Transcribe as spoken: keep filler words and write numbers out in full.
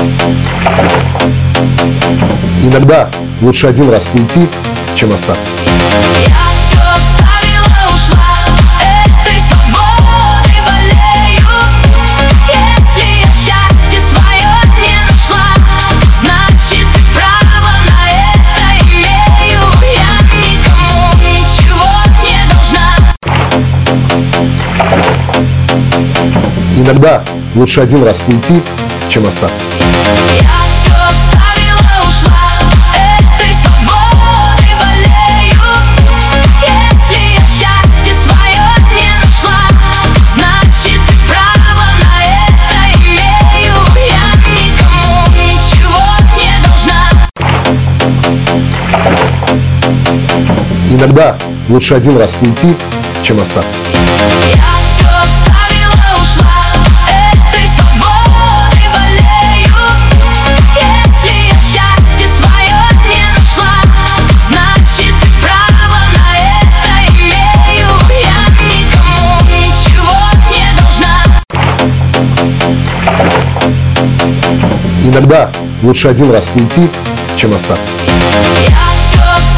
Иногда лучше один раз уйти, чем остаться. Я все оставила, ушла, этой свободой болею. Если я счастье свое не нашла, значит и право на это имею. Я никому ничего не должна. Иногда лучше один раз уйти, чем остаться. Я все оставила, ушла, этой свободой болею. Если я счастье свое не нашла, значит и право на это имею. Я никому ничего не должна. Иногда лучше один раз уйти, чем остаться. Я все оставила, ушла, этой свободой болею. Если я счастье свое не нашла, значит и право на это имею. Я никому ничего не должна. Иногда лучше один раз уйти, чем остаться. Я все